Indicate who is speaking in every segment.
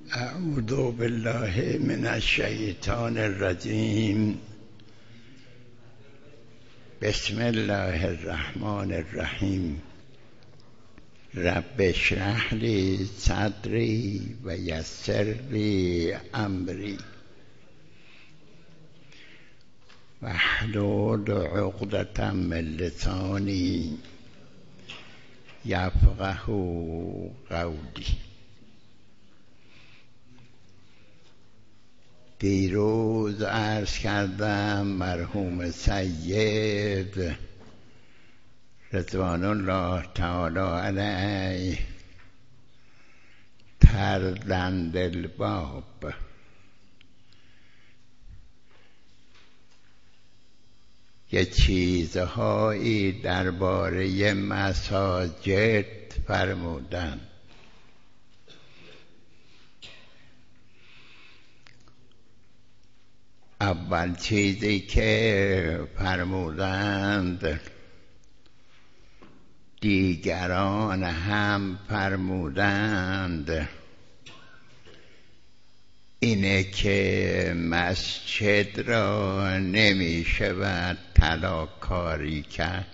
Speaker 1: اعوذ بالله من الشیطان الرجیم. بسم الله الرحمن الرحیم. رب اشرح لی صدری و یسر لی امری واحلل عقدة من لسانی یفقهوا قولی. دیروز عرض کردم مرحوم سید رضوان الله تعالی علیه طردند الباب، یه چیزهایی درباره مساجد فرمودند. اول چیزی که فرمودند دیگران هم فرمودند اینه که مسجد را نمی شود طلاکاری کرد.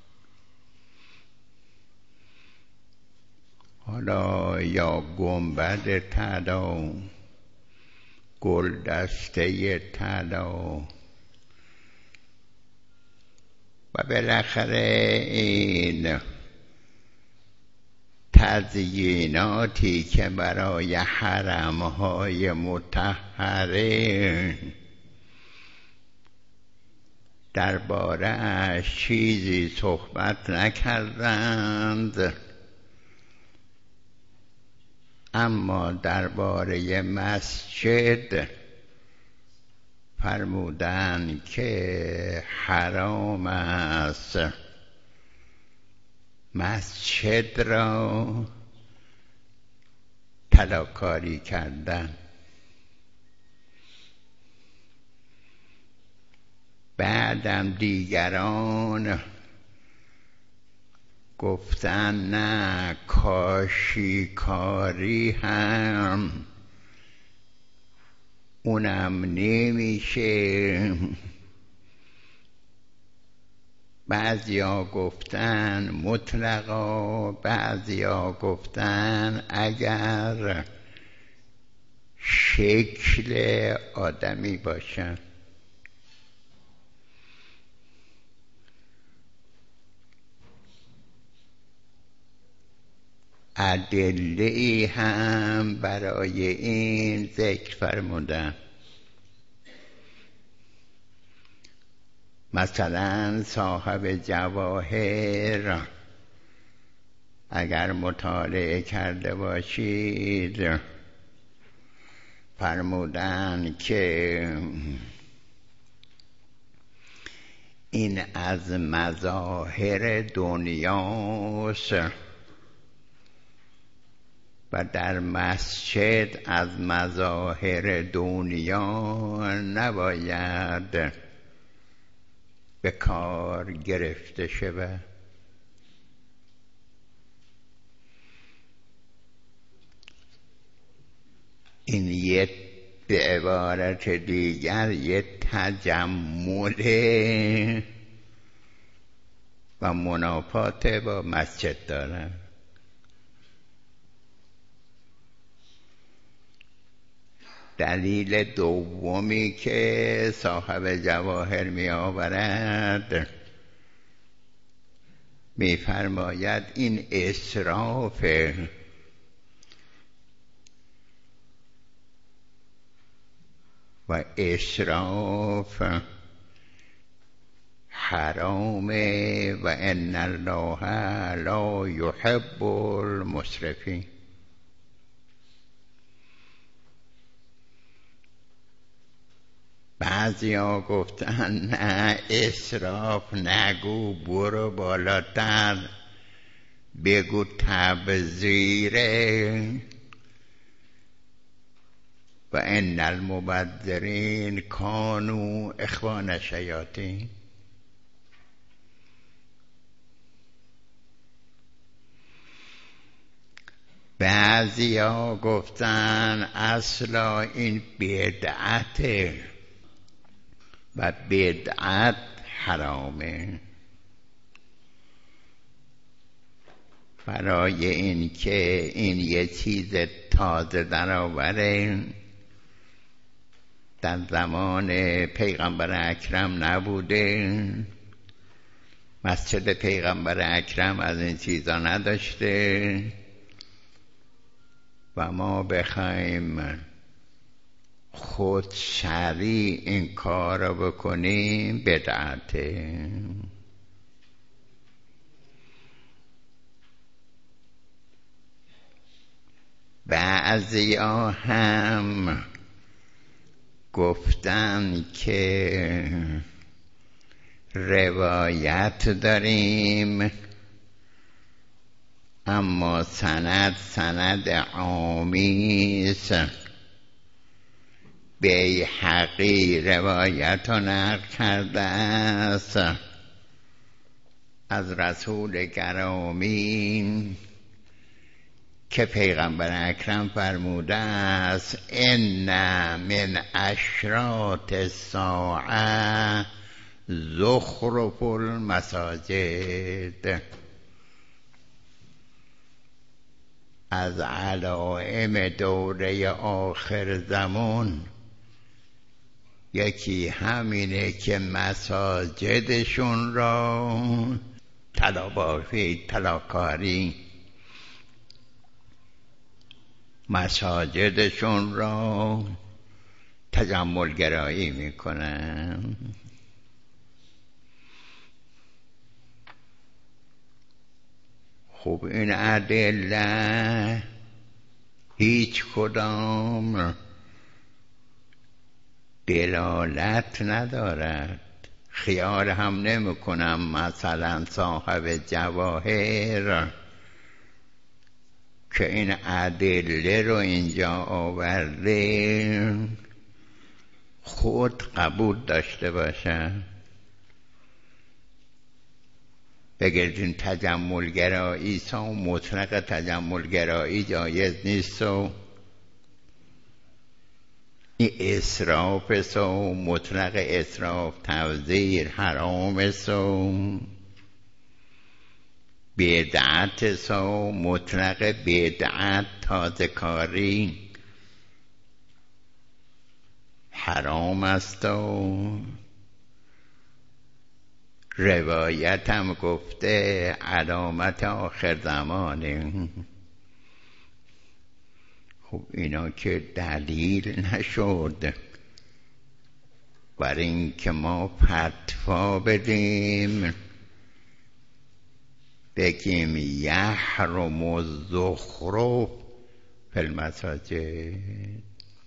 Speaker 1: حالا یا گنبد طلا، گلدسته طلا و بالاخره این تزییناتی که برای حرمهای مطهره درباره اش چیزی صحبت نکردند، اما درباره مسجد فرمودند که حرام است مسجد را طلاکاری کردن. بعدم دیگران گفتن نه، کاشیکاری هم اونم نمیشه. بعضیا گفتن مطلقا، بعضیا گفتن اگر شکل آدمی باشن. ادله هم برای این ذکر فرمودن. مثلا صاحب جواهر اگر مطالعه کرده باشید فرمودن که این از مظاهر دنیاست و در مسجد از مظاهر دنیا نباید به کار گرفته شود. این یه به عبارت دیگر یه تجمل و منافات با مسجد دارن. دلیل دومی که صاحب جواهر می آورد می فرماید این اسراف و اسراف حرامه و ان الله لا يحب المسرفین. بعضیا گفتن نه، اسراف نگو، برو بالاتر بگو تبذیره و ان المبذرین کانوا اخوان الشیاطین. بعضیا گفتن اصلا این بدعته و بدعت حرامه. برای این که این یه چیز تازه درآوره، در زمان پیغمبر اکرم نبوده، مسجد پیغمبر اکرم از این چیزا نداشته و ما بخوایم خود شرعی این کار رو بکنیم بدعته. بعضیا هم گفتن که روایت داریم اما سند عامیست. بیهقی روایت رو نقل کرده است از رسول گرامی که پیغمبر اکرم فرموده است ان من اشراط الساعه زخرف المساجد. از علائم دوره آخر زمان یکی همینه که مساجدشون را طلاکاری مساجدشون را تجملگرایی میکنن. خب این ادله هیچ کدام دلالت ندارد. خیال هم نمی کنم مثلا صاحب جواهر که این ادله رو اینجا آورده خود قبول داشته باشه. بگردین تجملگرایی و مطلق تجملگرایی جایز نیست و این اسراف است و مطلق اسراف تبذیر حرام است و بدعت است و مطلق بدعت تازه کاری حرام است و روایت هم گفته علامت آخر زمانه. خب اینا که دلیل نشد برای این که ما فتوا بدیم بگیم یحرم الزخرف فی المساجد.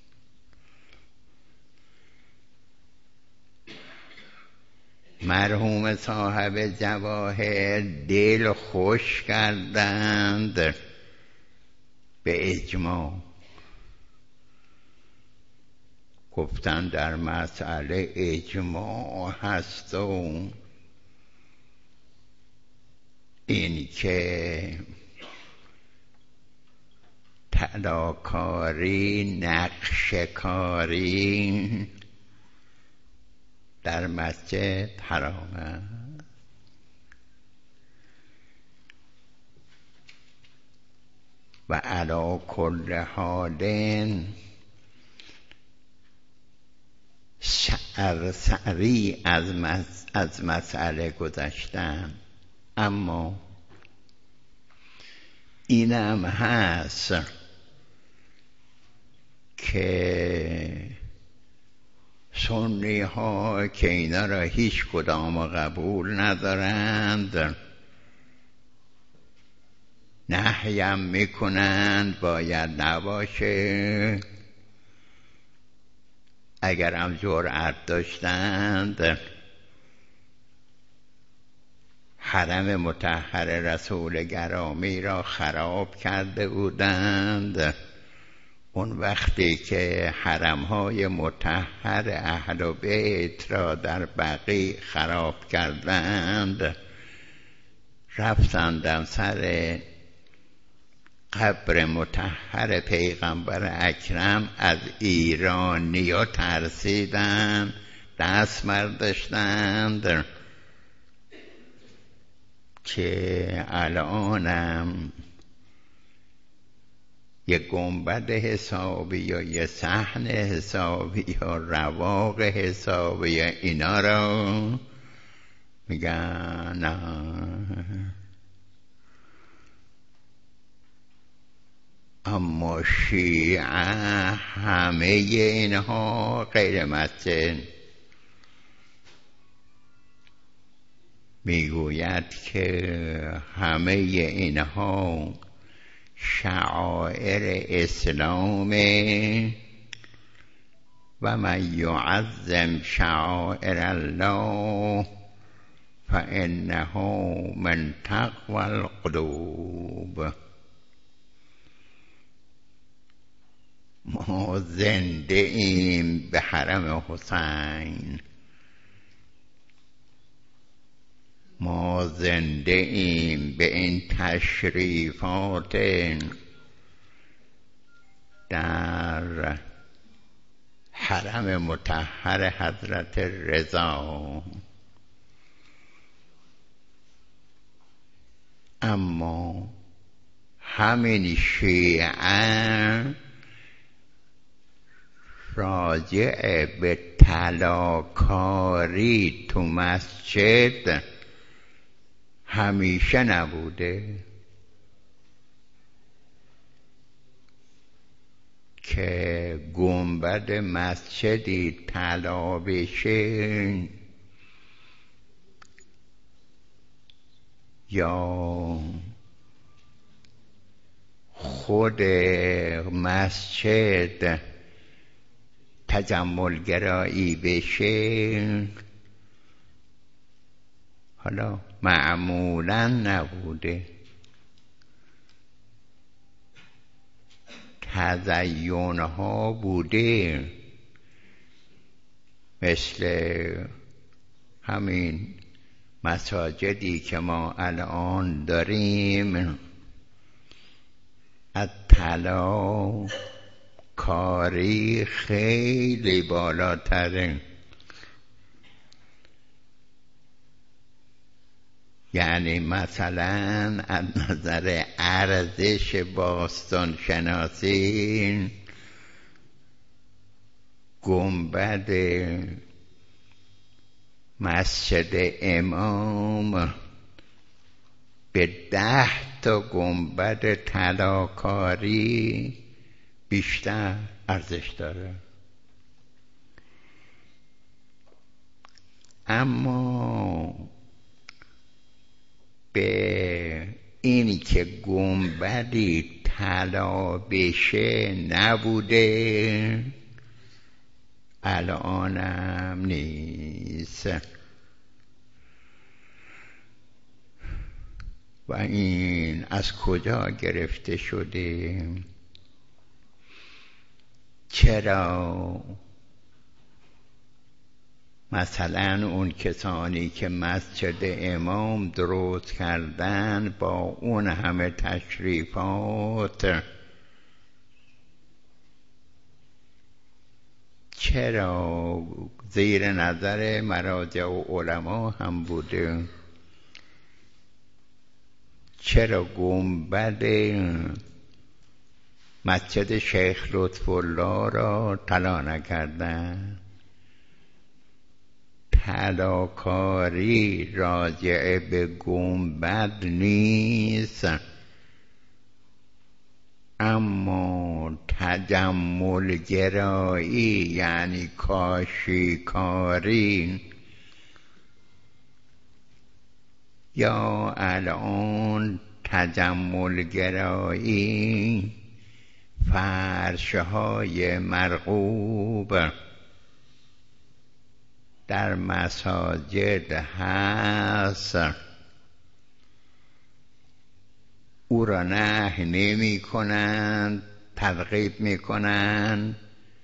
Speaker 1: مرحوم صاحب جواهر دل خوش کردند به اجماع. گفتن در مسئله اجماع هست و این که طلاکاری نقشکاری در مسجد حرامه. و علی کل حال سری از مسئله گذشتم، اما اینم هست که سنی ها که اینا را هیچ کدام قبول ندارند نهیم میکنند باید نباشه. اگر هم جرأت داشتند حرم مطهر رسول گرامی را خراب کرده بودند. اون وقتی که حرمهای مطهر اهل بیت را در بقیع خراب کردند رفتند سر قبر مطهر پیغمبر اکرم از ایرانیا ترسیدن، دست برداشتند که الانم یه گنبد حسابی یا یه صحن حسابی یا رواق حسابی یا اینا رو میگن نه. اما شیعه همه اینها غیر مسجد میگوید که همه اینها شعائر اسلام و من یعظم شعائر الله فانه من تقوی القلوب. ما زنده ایم به حرم حسین، ما زنده ایم به این تشریفات در حرم مطهر حضرت رضا. اما همین شیعه راجع به طلاکاری تو مسجد همیشه نبوده که گنبد مسجدی طلا بشه یا خود مسجد تجملگرایی بشه، حالا معمولا نبوده. تزیین‌ها بوده، مثل همین مساجدی که ما الان داریم از طلا کاری خیلی بالاتره. یعنی مثلا از نظر ارزش باستان شناسی گنبد مسجد امام به 10 تا گنبد طلاکاری بیشتر ارزش داره. اما به اینی که گنبدی طلا بشه نبوده، الانم نیست. و این از کجا گرفته شده؟ چرا مثلا اون کسانی که مسجد امام درست کردن با اون همه تشریفات، چرا زیر نظر مراجع و علما هم بوده، چرا گنبد مسجد شیخ لطف الله را طلا نکردن؟ طلاکاری راجع به گنبد نیست، اما تجمل گرایی یعنی کاشیکاری، یا الان تجمل گرایی فرش‌های مرغوب در مساجد هست، او را نهی نمی کنند، ترغیب می کنند،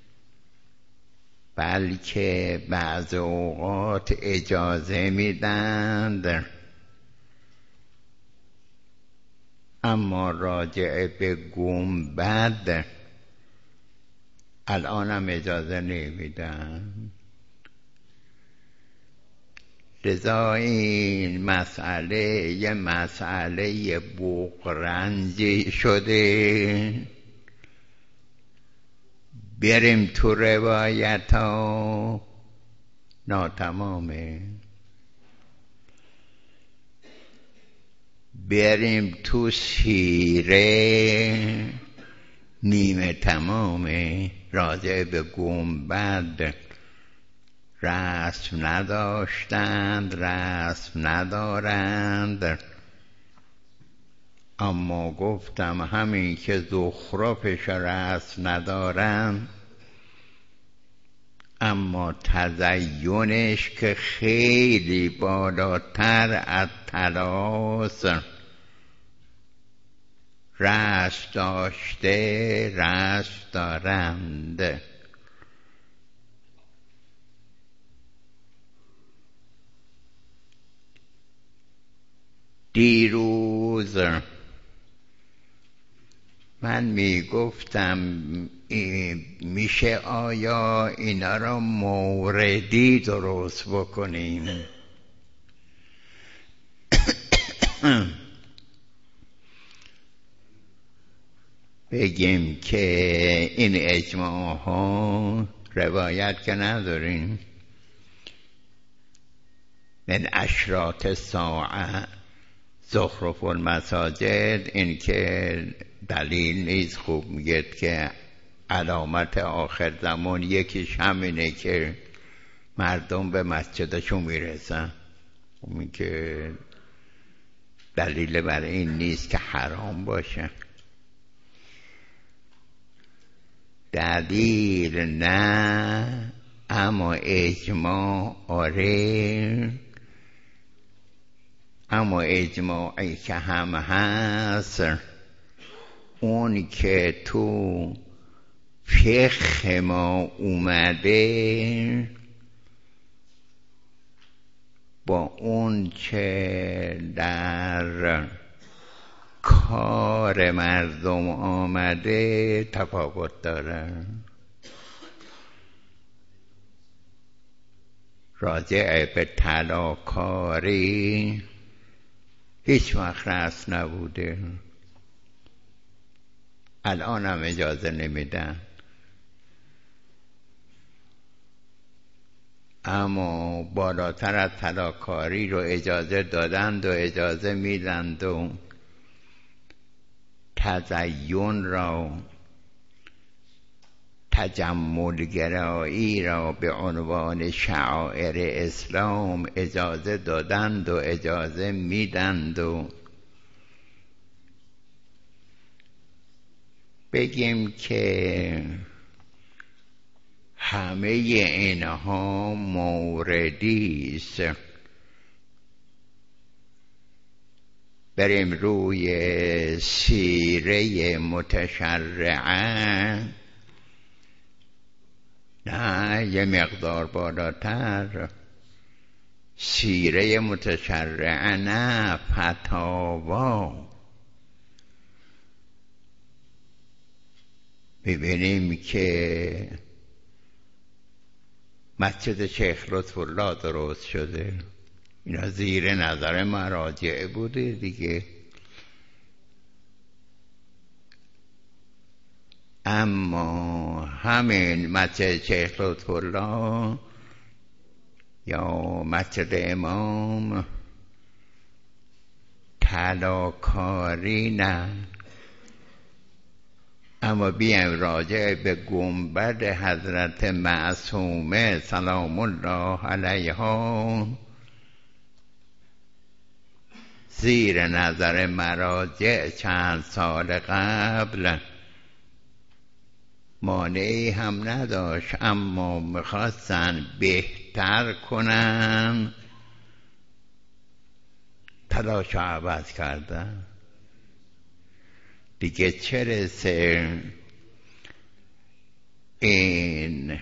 Speaker 1: بلکه بعض اوقات اجازه می دند. اما راجع به گنبد الانم اجازه نمیدن. لذا این مسئله یه مسئله بغرنجی شده. بریم تو روایت ها ناتمامه، بریم تو سیره نیمه تمامه. راجع به گنبد رسم نداشتند، رسم ندارند، اما گفتم همین که زخرفش رسم ندارند، اما تزیینش که خیلی بالاتر از طلاست رسم داشته، رسم دارند. دیروز من میگفتم میشه آیا اینا را موردی درست بکنیم؟ بگیم که این اجماع ها روایت که نداریم، من اشراط الساعه زخرف المساجد، این که دلیل نیست. خوب میگه که علامت آخر زمان یکیش همینه که مردم به مسجدشون میرسن. این که دلیل برای این نیست که حرام باشه. دلیل نه، اما اجماع آره. اما اجماعی که هم هست اون که تو فقه ما اومده با اون که در کار مردم آمده تفاوت داره. راجع به طلاکاری هیچ وقت رسم نبوده، الان هم اجازه نمیدن. اما بالاتر از طلاکاری رو اجازه دادند و اجازه میدند و تزیین را، تجملگرایی را به عنوان شعائر اسلام اجازه دادند و اجازه میدند. و بگیم که همه اینها موردی است. بریم روی سیره متشرعه، نه یه مقدار بالاتر، سیره متشرعه نه، فتاوا. ببینیم که مسجد شیخ لطف الله درست شده، اینا زیر نظر مراجع بوده دیگه. اما همین مسجد شیخ لطف الله یا مسجد امام طلاکاری نه. اما بیایم راجع به گنبد حضرت معصومه سلام الله علیها زیر نظر مراجع چند سال قبل مانعی هم نداشت، اما میخواستن بهتر کنن، تلاش عوض کردن دیگه. چه رسه این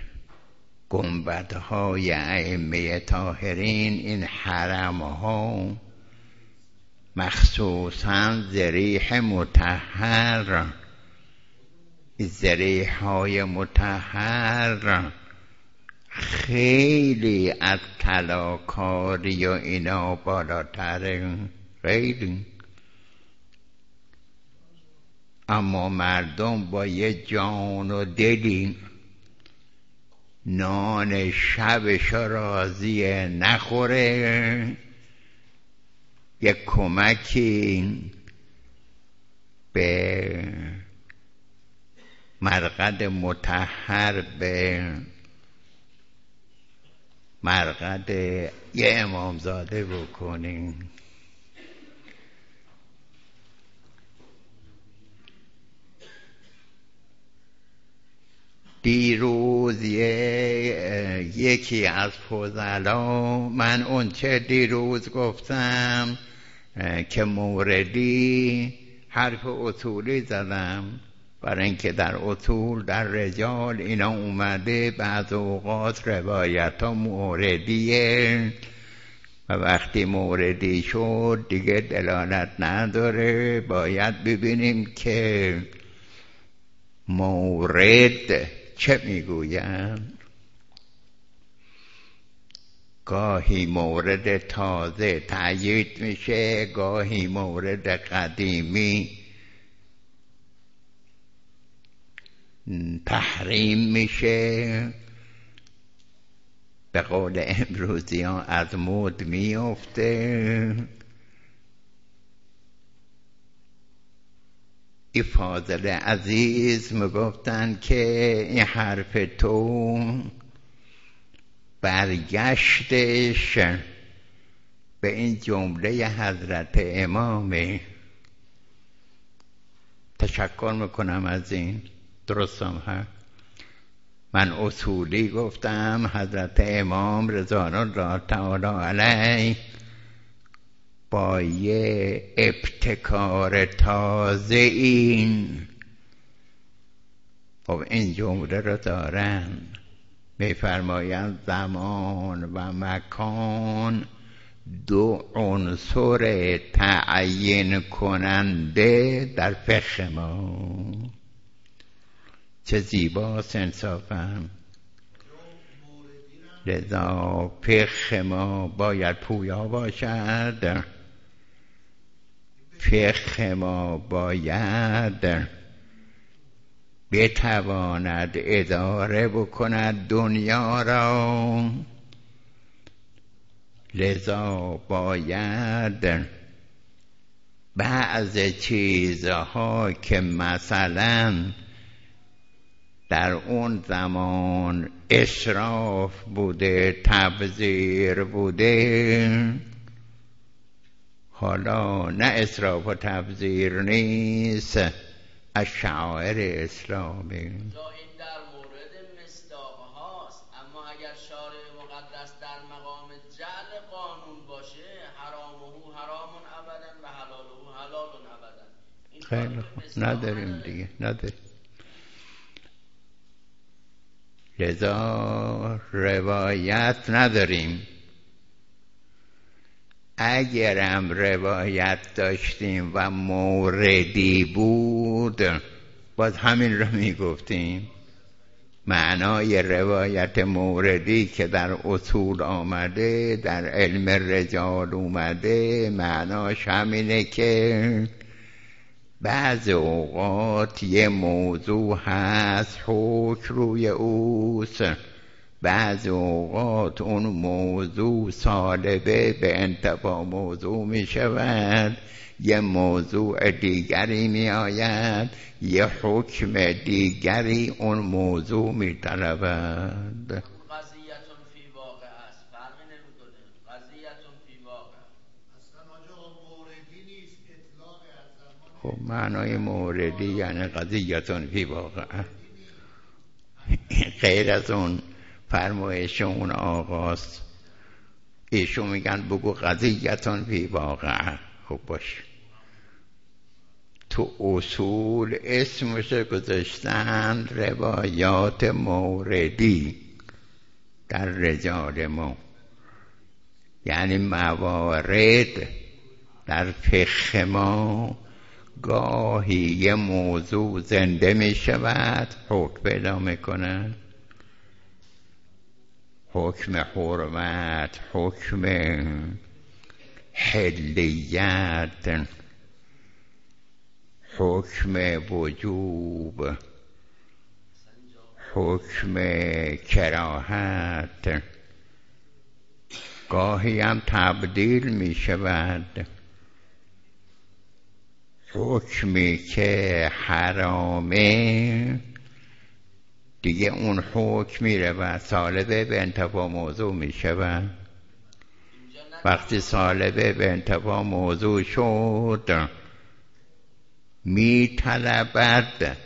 Speaker 1: گنبدهای ائمه طاهرین، این حرمها مخصوصا ذریح مطهر، ذریح های مطهر خیلی از طلاکاری و اینا بالاتره، خیلی. اما مردم با یه جان و دلی نان شبش راضیه نخوره، یک کمکی به مرقد مطهر، به مرقد یه امامزاده بکنیم. دیروز یکی از فضلا، من اون چه دیروز گفتم که موردی حرف اصولی زدم، برای اینکه در اصول در رجال اینا اومده بعض اوقات روایت ها موردیه و وقتی موردی شد دیگه دلالت نداره، باید ببینیم که مورد چه میگویند. گاهی مورد تازه تأیید میشه، گاهی مورد قدیمی تحریم میشه، به قول امروزیان از مد میفته. این فاضل عزیز میگفتن که این حرف تو برگشتش به این جمله حضرت امامه. تشکر میکنم از این، درستم هست. من اصولی گفتم حضرت امام رضوان الله تعالی علیه با یه ابتکار تازه این جمله رو دارن، میفرمایند زمان و مکان دو عنصر تعیین کننده در فقه ما. چه زیباست انصافم. لذا فقه ما باید پویا باشد، فقه ما باید بتواند اداره بکند دنیا را. لذا باید بعض چیزها که مثلا در اون زمان اسراف بوده، تبذیر بوده، حالا نه اسراف و تبذیر نیست، از شعائر اسلامی.
Speaker 2: این در مورد مصداق هاست، اما اگر شارع مقدس در مقام جعل قانون باشه، حرامه حرام ابدا و حلاله حلال ابدا.
Speaker 1: خیلی خوب، نداریم دیگه، نداریم. لذا روایت نداریم. اگرم روایت داشتیم و موردی بود باز همین رو میگفتیم. معنای روایت موردی که در اصول آمده، در علم رجال اومده، معناش همینه که بعض اوقات یه موضوع هست حکم روی اوست، بعض اوقات اون موضوع سالبه به انتفاع موضوع می شود، یه موضوع دیگری می آید، یه حکم دیگری اون موضوع می طلبد.
Speaker 2: قضیتون فی واقع است، فرقی نمیکنه. قضیتون فی واقع
Speaker 3: اصلا آجا موردی نیست، اطلاق از
Speaker 1: خب معنای موردی یعنی قضیتون فی واقع، غیر از اون فرمایش اون آقاست. ایشون میگن بگو قضیتون فی واقع. خب باش، تو اصول اسمش گذاشتن روایات موردی در رجال ما، یعنی موارد در فقه ما گاهی یه موضوع زنده می شود حکم پیدا می کند، حکم حرمت، حکم حلیت، حکم وجوب، حکم کراهت، گاهی هم تبدیل می شود. حکمی که حرامه دیگه اون حکم میره و سالبه به انتفاع موضوع می شود. وقتی سالبه به انتفاع موضوع شد می طلبد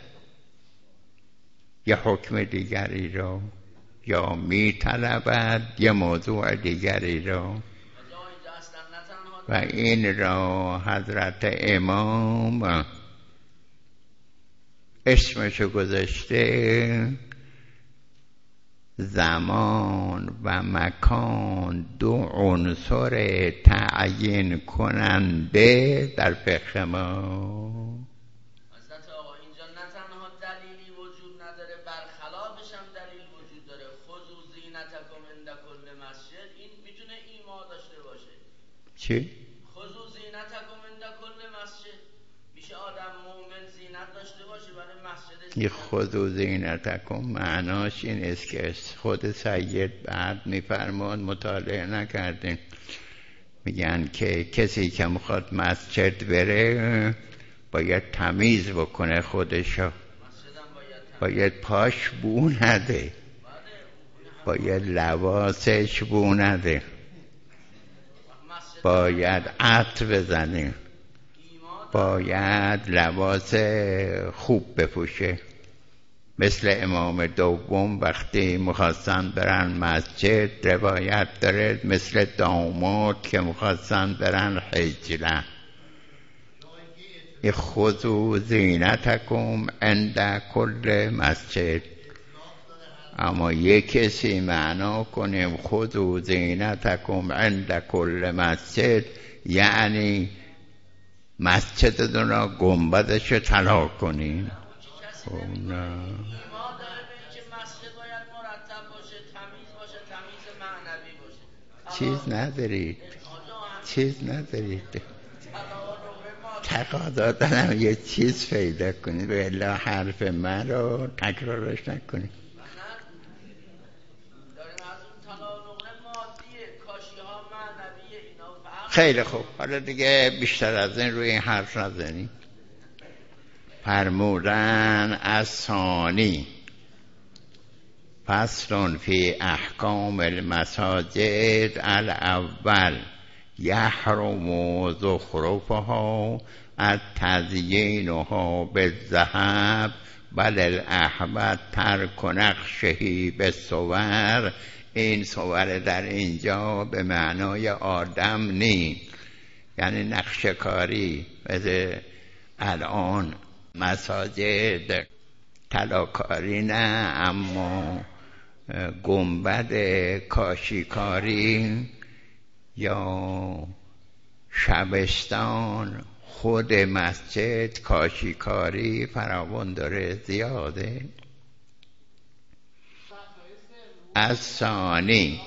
Speaker 1: یه حکم دیگری را یا می طلبد یه موضوع دیگری را و این را حضرت امام اسمشو گذاشته زمان و مکان دو عنصر تعیین کننده در فقه ما.
Speaker 2: حضرت آقا اینجا نه تنها دلیلی وجود نداره، برخلافش هم دلیل وجود داره. خذوا زینتکم عند کل مسجد، این میتونه ایما داشته باشه.
Speaker 1: چی؟
Speaker 2: خذوا زینتکم عند کل مسجد، میشه آدم مومن زینت داشته باشه برای مسجد.
Speaker 1: این خذوا زینتکم معناش این است که خود سید بعد میفرمان مطالعه نکردین، میگن که کسی که میخواد مسجد بره باید تمیز بکنه خودشو، باید پاش بو نده، باید لباسش بو نده، باید عطر بزنه، باید لباس خوب بپوشه. مثل امام دوم وقتی مخواستن برن مسجد روایت داره مثل داماد که مخواستن برن حجله. خذوا زینتکم عند کل مسجد. اما یک کسی معنا کنیم خذوا زینتکم عند کل مسجد یعنی مسجدتون را گنبدش طلا کنین. نه چیز ندارید تقاضا دارم یه چیز پیدا کنید و الا حرف من رو تکرارش نکنید. خیلی خوب، حالا دیگه بیشتر از این روی این حرف نزنیم. فرمودن الثانی فصل فی احکام المساجد. الاول یحرم زخرفها التزیینها بالذهب بل الاحوط ترک نقشه بالصور. این صور در اینجا به معنای آدم نی، یعنی نقشه کاری. مثل الان مساجد طلاکاری نه، اما گنبد کاشیکاری یا شبستان خود مسجد کاشیکاری فراوان داره، زیاده. از ثانی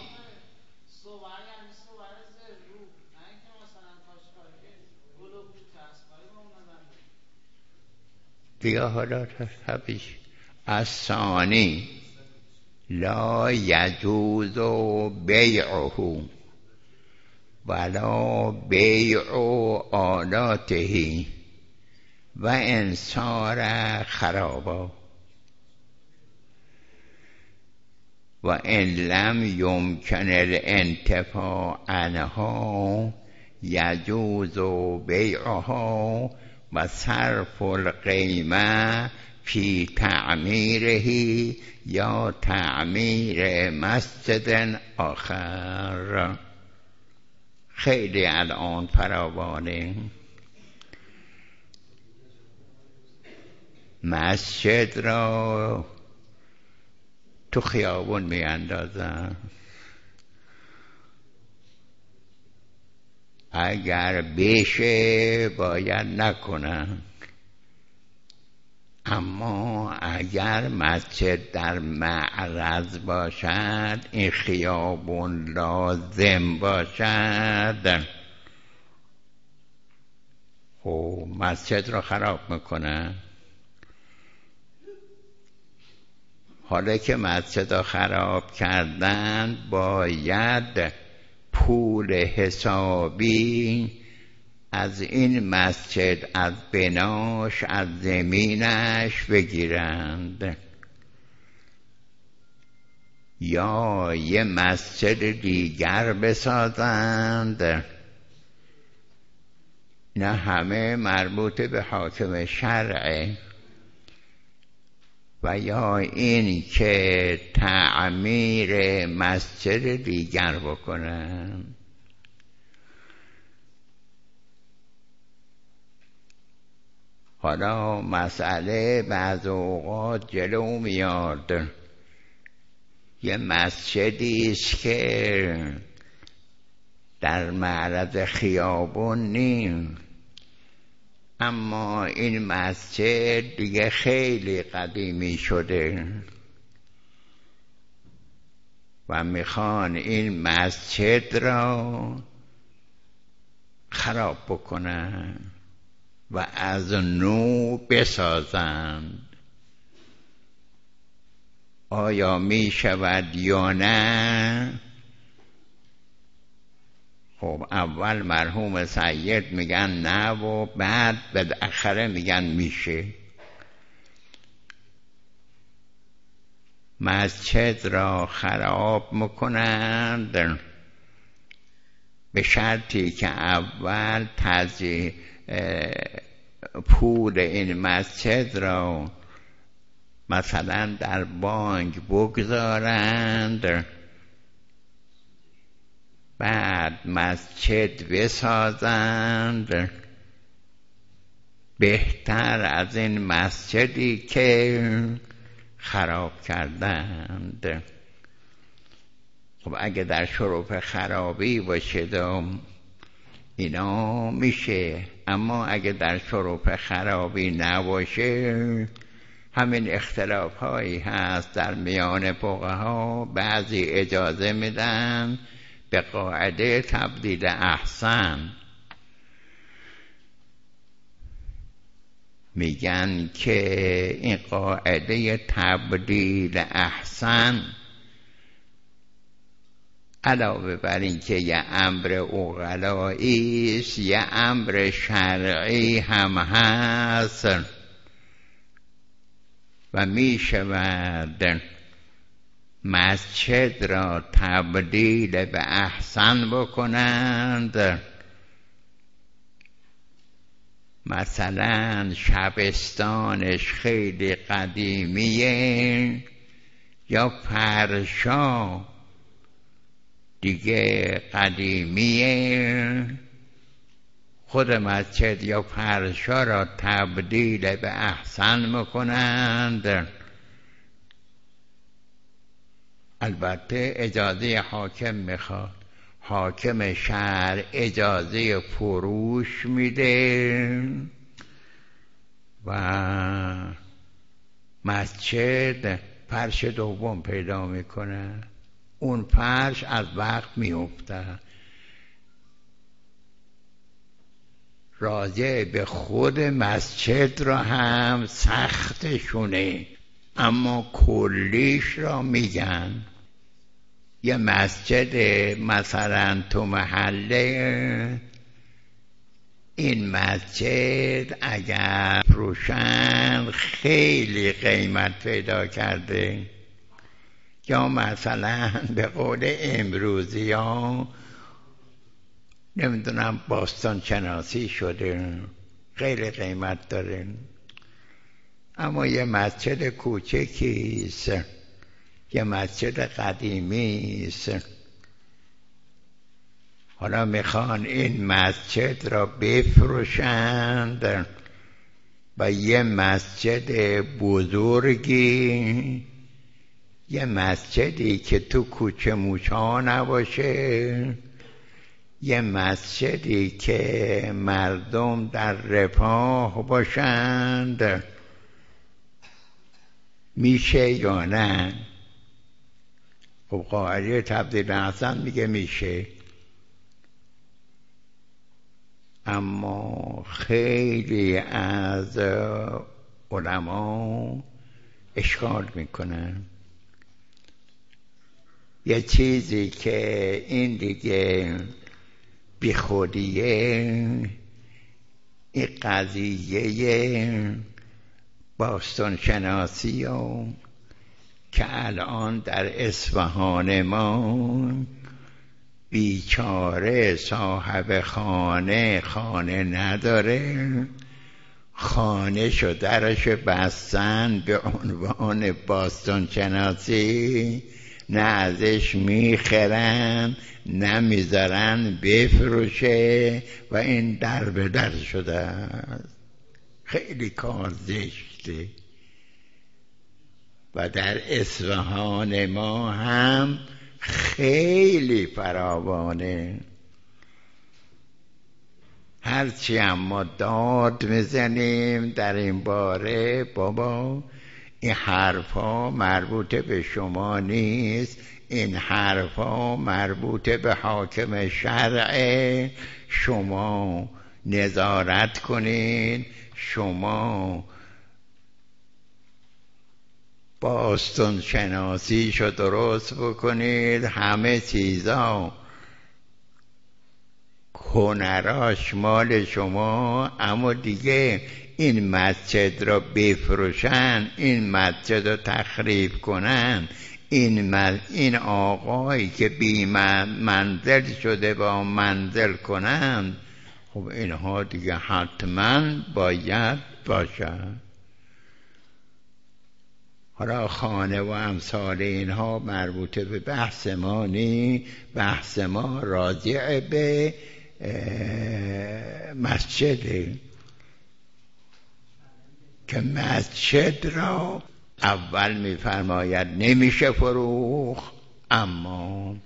Speaker 1: بیا حالا حبیش. از ثانی لا یجوز بیعه ولا بیع آلاته و انصار خرابا و ان لم یمکن الانتفاع عنها یجوز بیعها و صرف القیمه فی تعمیره یا تعمیر مسجد آخر. خیلی الان فراوانه مسجد را تو خیابون می اندازن، اگر بشه باید نکنن، اما اگر مسجد در معرض باشد، این خیابون لازم باشد، خب مسجد را خراب میکنن. حالا که مسجد را خراب کردن، باید پول حسابی از این مسجد، از بناش، از زمینش بگیرند، یا یه مسجد دیگر بسازند. نه همه مربوط به حاکم شرعه. و یا این که تعمیر مسجد دیگر بکنن. حالا مسئله بعض اوقات جلو میاد، یه مسجدی است که در معرض خیابون نیم، اما این مسجد دیگه خیلی قدیمی شده و میخوان این مسجد را خراب بکنن و از نو بسازند. آیا می شود یا نه؟ خب اول مرحوم سید میگن نه و بعد بالاخره میگن میشه. مسجد را خراب میکنند به شرطی که اول پول این مسجد را مثلا در بانک بگذارند، بعد مسجد بسازند بهتر از این مسجدی که خراب کردند. خب اگه در شرف خرابی باشه اینا میشه، اما اگه در شرف خرابی نباشه، همین اختلاف هایی هست در میان فقها. بعضی اجازه میدن به قاعده تبدیل احسن، میگن که این قاعده تبدیل احسن علاوه بر این که یه امر عقلایی است، یه امر شرعی هم هست و می شود مسجد را تبدیل به احسن بکنند. مثلا شبستانش خیلی قدیمیه یا فرشا دیگه قدیمیه، خود مسجد یا فرشا را تبدیل به احسن میکنند. البته اجازه حاکم میخواد، حاکم شهر اجازه فروش میده و مسجد فرش دوم پیدا میکنه، اون فرش از وقت میفته. راجع به خود مسجد را هم سختشونه، اما کلیش را میگن. یه مسجد مثلا تو محله، این مسجد اگر فروشن خیلی قیمت پیدا کرده، یا مثلا به قول امروزی ها نمیدونم باستان شناسی شده، خیلی قیمت داره. اما یه مسجد کوچکیست، یه مسجد قدیمیست، حالا میخوان این مسجد را بفروشند و یه مسجد بزرگی، یه مسجدی که تو کوچه موچه ها نباشه، یه مسجدی که مردم در رفاه باشند میشه یا نه؟ خب قاعده تبدیل احسن میگه میشه، اما خیلی از علما اشکال میکنن. یه چیزی که این دیگه بی خودیه، این قضیه باستان شناسی و که الان در اصفهان ما بیچاره صاحب خانه نداره، خانه شو درش بستن به عنوان باستان شناسی، نه ازش میخرن نه میذارن بفروشه و این در به در شده است. خیلی کار زشته و در اصفهان ما هم خیلی فراوانه. هرچی اما داد میزنیم در این باره، بابا این حرفا مربوط به شما نیست، این حرفا مربوط به حاکم شرع، شما نظارت کنین، شما باستان شناسیشو درست بکنید، همه چیزا هنراش مال شما، اما دیگه این مسجد را بفروشن، این مسجد را تخریب کنن، این آقایی که بی منزل شده با منزل کنن، خب اینها دیگه حتما باید باشد. حالا خانه و امثال اینها مربوطه به بحث ما نی، بحث ما راجع به مسجده که مسجد را اول میفرماید نمیشه فروخت، اما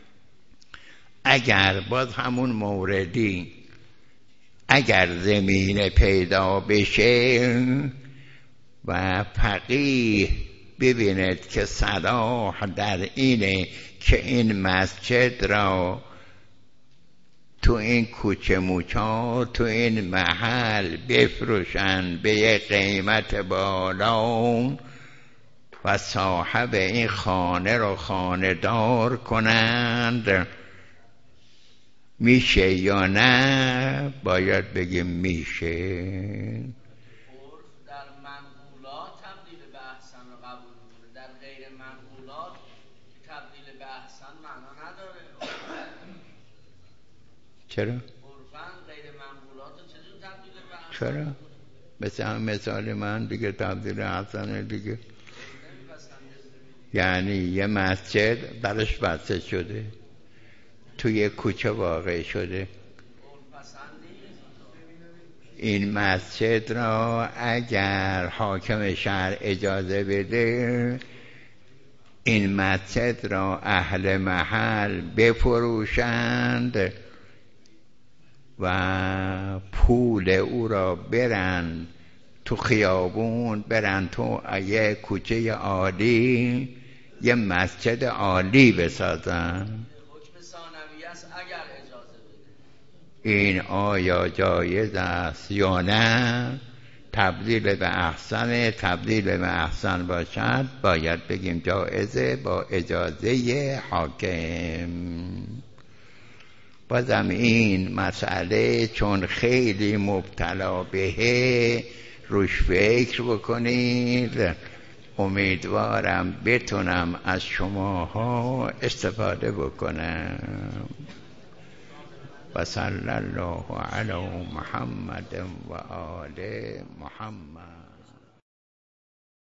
Speaker 1: اگر باز همون موردی اگر زمین پیدا بشه و فقیه ببیند که صلاح در اینه که این مسجد را تو این کوچه موچا تو این محل بفروشن به یک قیمت بالا و صاحب این خانه رو خانه دار کنند، میشه یا نه؟ باید بگیم میشه.
Speaker 2: در منقولات تبدیل به احسن رو قبول میکنه، در غیر منقولات تبدیل به احسن معنا نداره.
Speaker 1: چرا؟
Speaker 2: عرفاً غیر منقولات رو چجور تبدیل به احسن؟
Speaker 1: چرا؟ مثل هم مثال من دیگه تبدیل احسن دیگه، یعنی یه مسجد درش بسته شده توی کوچه واقع شده، این مسجد را اگر حاکم شهر اجازه بده، این مسجد را اهل محل بفروشند و پول او را برن تو خیابون، برن تو یه کوچه عالی، یه مسجد عالی بسازن.
Speaker 2: حکم ثانوی است اگر اجازه بده.
Speaker 1: این آیا جایز است یا نه؟ تبدیل به احسن، تبدیل به احسن باشد باید بگیم جایزه با اجازه حاکم. بازم این مسئله چون خیلی مبتلا بهه روش فکر بکنید، امیدوارم بتونم از شماها استفاده بکنم. و صلی الله علی محمد و آل محمد.